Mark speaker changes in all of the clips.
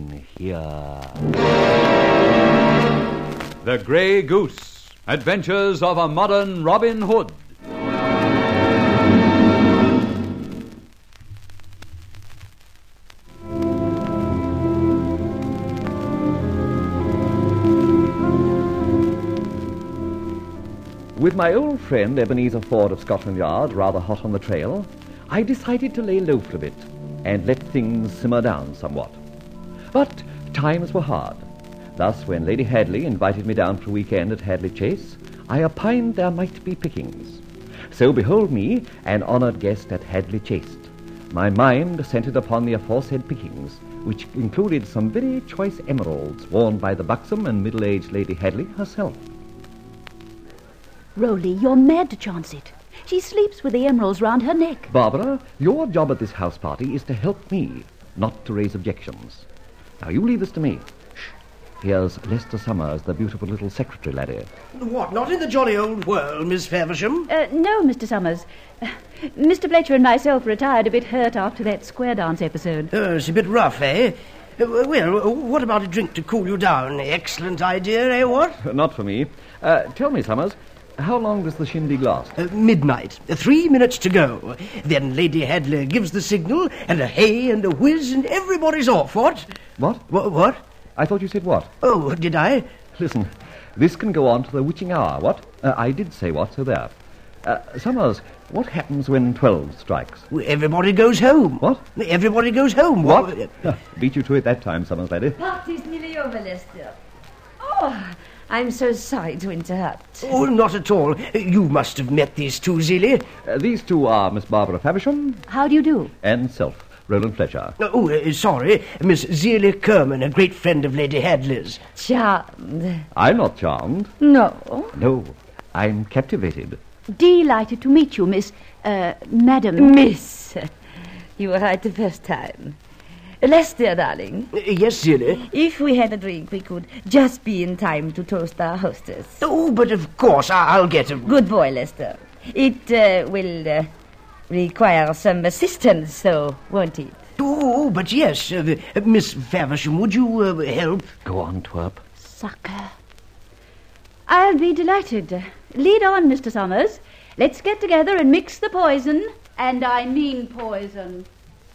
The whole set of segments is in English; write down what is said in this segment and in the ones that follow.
Speaker 1: in here.
Speaker 2: The Grey Goose. Adventures of a Modern Robin Hood.
Speaker 1: With my old friend Ebenezer Ford of Scotland Yard rather hot on the trail, I decided to lay low for a bit and let things simmer down somewhat. But times were hard. Thus, when Lady Hadley invited me down for a weekend at Hadley Chase, I opined there might be pickings. So behold me, an honoured guest at Hadley Chase. My mind centred upon the aforesaid pickings, which included some very choice emeralds worn by the buxom and middle-aged Lady Hadley herself.
Speaker 3: Rowley, you're mad to chance it. She sleeps with the emeralds round her neck.
Speaker 1: Barbara, your job at this house party is to help me, not to raise objections. Now, you leave this to me. Shh. Here's Lester Summers, the beautiful little secretary laddie.
Speaker 4: What, not in the jolly old world, Miss Faversham?
Speaker 3: No, Mr. Summers. Mr. Fletcher and myself retired a bit hurt after that square dance episode.
Speaker 4: It's a bit rough, eh? Well, what about a drink to cool you down? Excellent idea, eh, what?
Speaker 1: Not for me. Tell me, Summers, how long does the shindig last?
Speaker 4: Midnight. 3 minutes to go. Then Lady Hadley gives the signal, and a hey and a whiz, and everybody's off, what?
Speaker 1: What?
Speaker 4: What?
Speaker 1: I thought you said what?
Speaker 4: Oh, did I?
Speaker 1: Listen, this can go on to the witching hour, what? I did say what, so there. Summers, what happens when 12 strikes?
Speaker 4: Everybody goes home.
Speaker 1: What?
Speaker 4: Everybody goes home.
Speaker 1: What? Beat you to it that time, Summers, laddie.
Speaker 5: Party's nearly over, Lester. Oh, I'm so sorry to interrupt.
Speaker 4: Oh, not at all. You must have met these two, Zelie.
Speaker 1: These two are Miss Barbara Faversham.
Speaker 3: How do you do?
Speaker 1: And self, Roland Fletcher.
Speaker 4: Sorry. Miss Zelie Kerman, a great friend of Lady Hadley's.
Speaker 5: Charmed.
Speaker 1: I'm not charmed.
Speaker 5: No.
Speaker 1: No, I'm captivated.
Speaker 3: Delighted to meet you, Madam.
Speaker 5: Miss. You were right the first time. Lester, darling.
Speaker 4: Yes, Zelie?
Speaker 5: If we had a drink, we could just be in time to toast our hostess.
Speaker 4: Oh, but of course, I'll get him.
Speaker 5: Good boy, Lester. It will require some assistance, though, won't it?
Speaker 4: Oh, but yes. Miss Faversham, would you help?
Speaker 1: Go on, twerp.
Speaker 3: Sucker. I'll be delighted. Lead on, Mr. Summers. Let's get together and mix the poison. And I mean poison.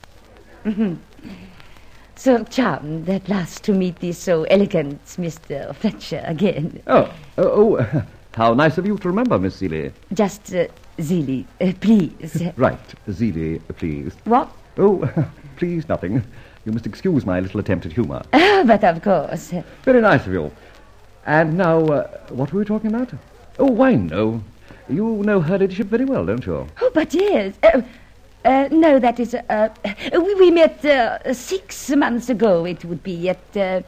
Speaker 5: So charmed at last to meet thee so elegant, Mr. Fletcher, again.
Speaker 1: Oh, how nice of you to remember, Miss Zelie.
Speaker 5: Just, Zelie, please.
Speaker 1: Right, Zelie, please.
Speaker 5: What?
Speaker 1: Oh, please, nothing. You must excuse my little attempt at humour.
Speaker 5: But of course.
Speaker 1: Very nice of you. And now, what were we talking about? Oh, wine, no. You know her ladyship very well, don't you?
Speaker 5: Oh, but yes. No, that is, we met 6 months ago, it would be, at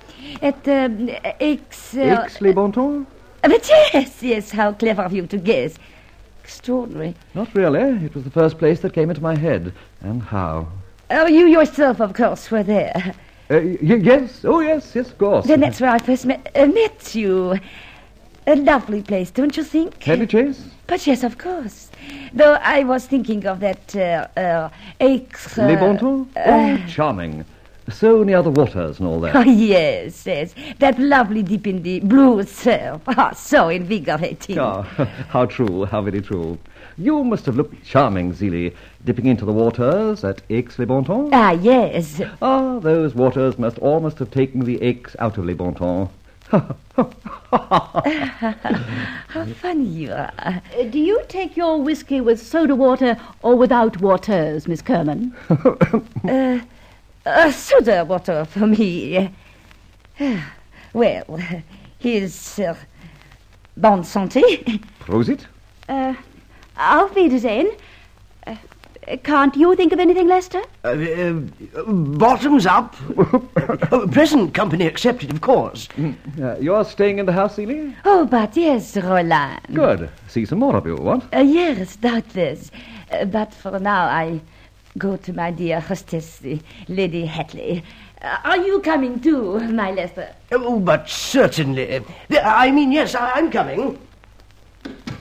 Speaker 1: Aix-les-Bontemps?
Speaker 5: But yes, how clever of you to guess. Extraordinary.
Speaker 1: Not really. It was the first place that came into my head. And how?
Speaker 5: Oh, you yourself, of course, were there.
Speaker 1: Yes. Oh, yes, of course.
Speaker 5: Then that's where I first met you. A lovely place, don't you think?
Speaker 1: Hadley Chase?
Speaker 5: But yes, of course. Though I was thinking of that, Aix...
Speaker 1: Les Bontemps? Oh, charming. So near the waters and all that.
Speaker 5: Oh, yes. That lovely dip in the blue surf. So invigorating.
Speaker 1: Oh, how true, how very true. You must have looked charming, Zelie, dipping into the waters at Aix-les-Bontemps.
Speaker 5: Yes.
Speaker 1: Those waters must have taken the aches out of Les Bontemps.
Speaker 5: How funny you are.
Speaker 3: Do you take your whiskey with soda water or without waters, Miss Kerman?
Speaker 5: Soda water for me. Well, here's bonne santé.
Speaker 1: Prosit?
Speaker 3: Auf Wiedersehen. Can't you think of anything, Lester?
Speaker 4: Bottoms up. Present company accepted, of course.
Speaker 1: You're staying in the house, Zelie?
Speaker 5: Oh, but yes, Roland.
Speaker 1: Good. See some more of you, what?
Speaker 5: Yes, doubtless. But for now, I go to my dear hostess, Lady Hadley. Are you coming too, my Lester?
Speaker 4: Oh, but certainly. I mean, yes, I'm coming.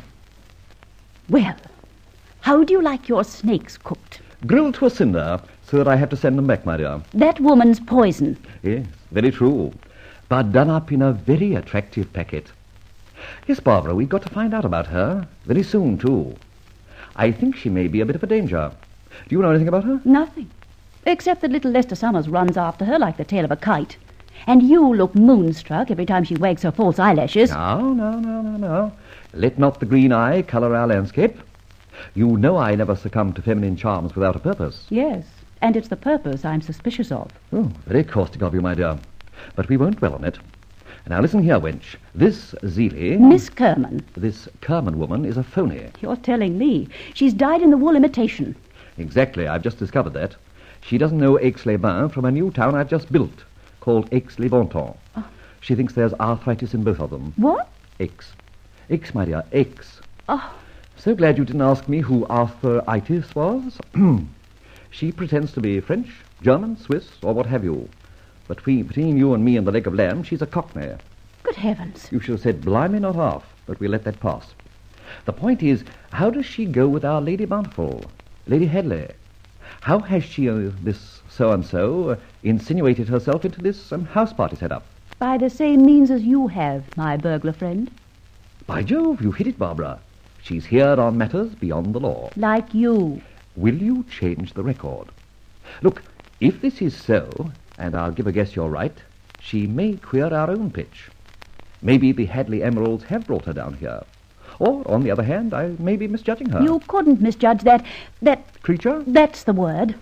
Speaker 3: Well, how do you like your snakes cooked?
Speaker 1: Grilled to a cinder, so that I have to send them back, my dear.
Speaker 3: That woman's poison.
Speaker 1: Yes, very true. But done up in a very attractive packet. Yes, Barbara, we've got to find out about her. Very soon, too. I think she may be a bit of a danger. Do you know anything about her?
Speaker 3: Nothing. Except that little Lester Summers runs after her like the tail of a kite. And you look moonstruck every time she wags her false eyelashes.
Speaker 1: No. Let not the green eye colour our landscape. You know I never succumb to feminine charms without a purpose.
Speaker 3: Yes, and it's the purpose I'm suspicious of.
Speaker 1: Oh, very caustic of you, my dear. But we won't dwell on it. Now listen here, wench. This Zeeley...
Speaker 3: Miss Kerman.
Speaker 1: This Kerman woman is a phony.
Speaker 3: You're telling me. She's dyed-in-the-wool imitation.
Speaker 1: Exactly, I've just discovered that. She doesn't know Aix-les-Bains from a new town I've just built, called Aix-les-Ventons. Oh. She thinks there's arthritis in both of them.
Speaker 3: What?
Speaker 1: Aix. Aix, my dear, Aix.
Speaker 3: Oh.
Speaker 1: So glad you didn't ask me who arthritis was. She pretends to be French, German, Swiss, or what have you. But between you and me and the leg of lamb, she's a Cockney.
Speaker 3: Good heavens.
Speaker 1: You should have said blimey, not half, but we'll let that pass. The point is, how does she go with our Lady Bountiful, Lady Headley? How has she, this so-and-so, insinuated herself into this house party set-up?
Speaker 3: By the same means as you have, my burglar friend.
Speaker 1: By Jove, you hit it, Barbara. She's here on matters beyond the law.
Speaker 3: Like you.
Speaker 1: Will you change the record? Look, if this is so, and I'll give a guess you're right, she may queer our own pitch. Maybe the Hadley Emeralds have brought her down here. Or, on the other hand, I may be misjudging her.
Speaker 3: You couldn't misjudge that
Speaker 1: creature?
Speaker 3: That's the word.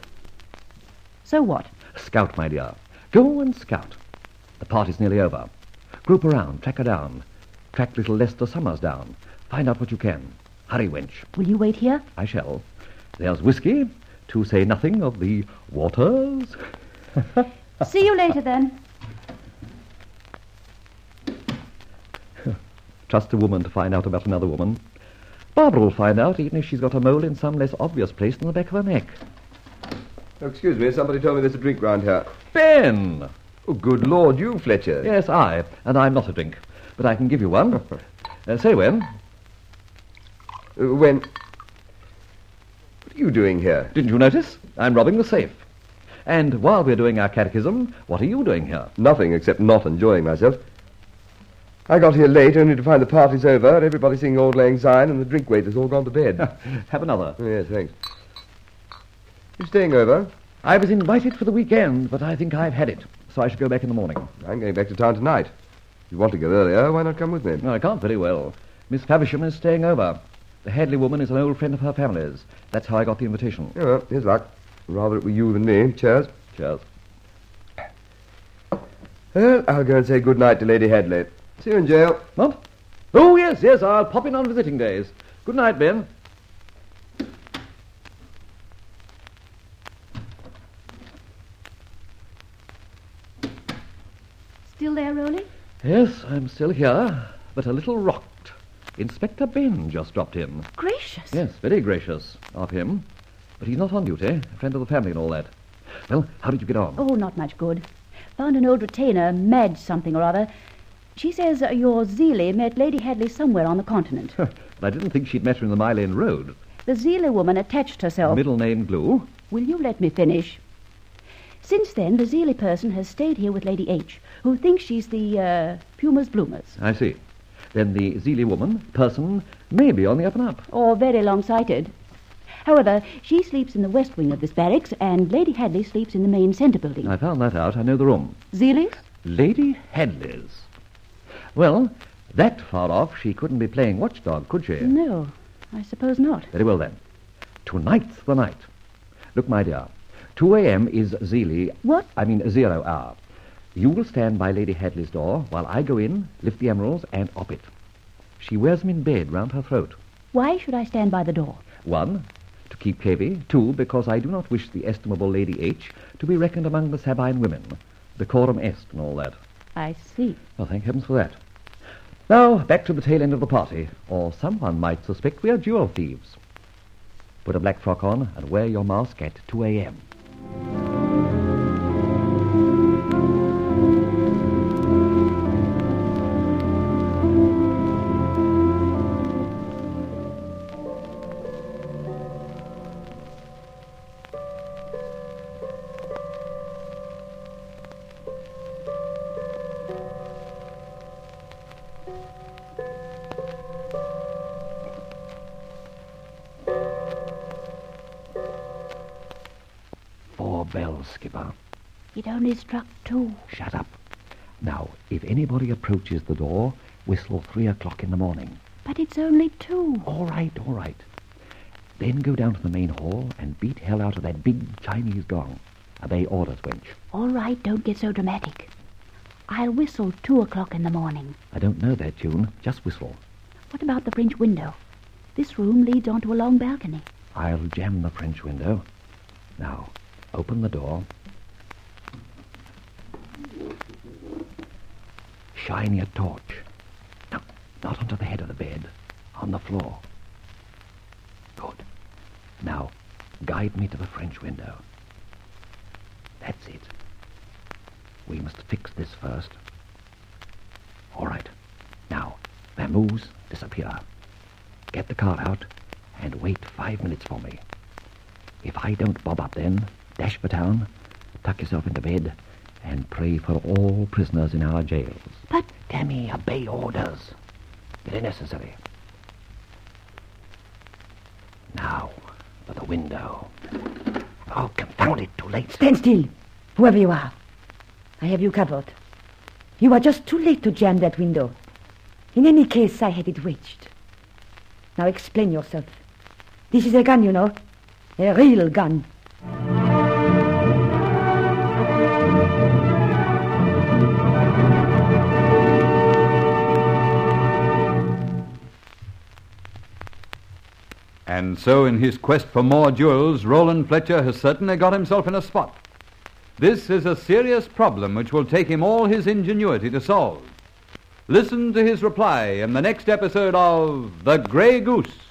Speaker 3: So what?
Speaker 1: Scout, my dear. Go and scout. The party's nearly over. Group around, track her down. Track little Lester Summers down. Find out what you can. Hurry, wench.
Speaker 3: Will you wait here?
Speaker 1: I shall. There's whiskey, to say nothing of the waters.
Speaker 3: See you later, then.
Speaker 1: Trust a woman to find out about another woman. Barbara will find out, even if she's got a mole in some less obvious place than the back of her neck.
Speaker 6: Oh, excuse me, somebody told me there's a drink round here.
Speaker 1: Ben!
Speaker 6: Oh, good Lord, you, Fletcher.
Speaker 1: Yes, and I'm not a drink, but I can give you one. Say when.
Speaker 6: When? What are you doing here?
Speaker 1: Didn't you notice? I'm robbing the safe. And while we're doing our catechism, what are you doing here?
Speaker 6: Nothing, except not enjoying myself. I got here late, only to find the party's over, everybody singing Auld Lang Syne, and the drink waiter's all gone to bed.
Speaker 1: Have another.
Speaker 6: Oh, yes, thanks. You staying over?
Speaker 1: I was invited for the weekend, but I think I've had it, so I should go back in the morning.
Speaker 6: I'm going back to town tonight. If you want to go earlier, why not come with me?
Speaker 1: No, I can't very well. Miss Faversham is staying over. The Hadley woman is an old friend of her family's. That's how I got the invitation.
Speaker 6: Oh, well, here's luck. Rather it were you than me. Cheers.
Speaker 1: Cheers.
Speaker 6: Well, I'll go and say good night to Lady Hadley. See you in jail.
Speaker 1: What? Oh, yes, I'll pop in on visiting days. Good night, Ben.
Speaker 3: Still there, Rowley?
Speaker 1: Yes, I'm still here, but a little rocked. Inspector Ben just dropped in.
Speaker 3: Gracious.
Speaker 1: Yes, very gracious of him. But he's not on duty, a friend of the family and all that. Well, how did you get on?
Speaker 3: Oh, not much good. Found an old retainer, Madge something or other. She says your Zeeley met Lady Hadley somewhere on the continent.
Speaker 1: But I didn't think she'd met her in the Mile End Road.
Speaker 3: The Zeeley woman attached herself...
Speaker 1: Middle name Glue.
Speaker 3: Will you let me finish? Since then, the Zeeley person has stayed here with Lady H, who thinks she's the, Pumas Bloomers.
Speaker 1: I see. Then the Zeeley woman, person, may be on the up and up.
Speaker 3: Or very long-sighted. However, she sleeps in the west wing of this barracks, and Lady Hadley sleeps in the main centre building.
Speaker 1: I found that out. I know the room.
Speaker 3: Zeeley's?
Speaker 1: Lady Hadley's. Well, that far off, she couldn't be playing watchdog, could she?
Speaker 3: No, I suppose not.
Speaker 1: Very well, then. Tonight's the night. Look, my dear, 2 a.m. is Zeeley...
Speaker 3: What?
Speaker 1: 0 hour. You will stand by Lady Hadley's door while I go in, lift the emeralds, and op it. She wears them in bed round her throat.
Speaker 3: Why should I stand by the door?
Speaker 1: 1, to keep cavey. 2, because I do not wish the estimable Lady H to be reckoned among the Sabine women. Decorum est and all that.
Speaker 3: I see.
Speaker 1: Well, thank heavens for that. Now, back to the tail end of the party, or someone might suspect we are jewel thieves. Put a black frock on and wear your mask at 2 a.m. bells, Skipper.
Speaker 3: It only struck 2.
Speaker 1: Shut up. Now, if anybody approaches the door, whistle 3 o'clock in the morning.
Speaker 3: But it's only 2.
Speaker 1: All right, all right. Then go down to the main hall and beat hell out of that big Chinese gong. Obey orders, wench.
Speaker 3: All right, don't get so dramatic. I'll whistle 2 o'clock in the morning.
Speaker 1: I don't know that tune. Just whistle.
Speaker 3: What about the French window? This room leads onto a long balcony.
Speaker 1: I'll jam the French window. Now, open the door. Shine your torch. No, not onto the head of the bed. On the floor. Good. Now, guide me to the French window. That's it. We must fix this first. All right. Now, vamoose, disappear. Get the car out and wait 5 minutes for me. If I don't bob up then, dash for town, tuck yourself into bed, and pray for all prisoners in our jails.
Speaker 3: But...
Speaker 1: Tammy, obey orders. They're necessary. Now, for the window. Oh, confound it, too late.
Speaker 5: Stand still, whoever you are. I have you covered. You are just too late to jam that window. In any case, I had it wedged. Now explain yourself. This is a gun, you know. A real gun.
Speaker 2: And so in his quest for more jewels, Roland Fletcher has certainly got himself in a spot. This is a serious problem which will take him all his ingenuity to solve. Listen to his reply in the next episode of The Grey Goose.